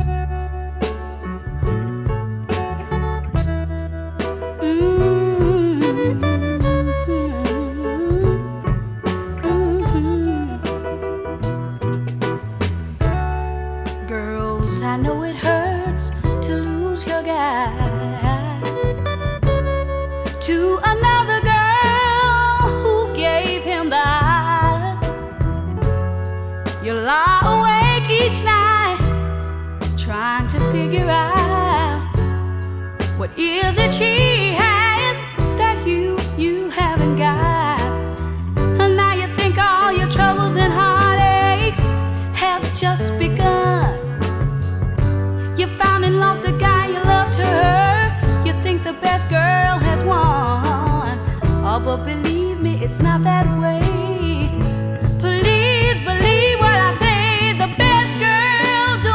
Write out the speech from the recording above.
Girls, I know it hurts to lose your guy to another girl who gave him the eye. You lie awake each night trying to figure out what is it she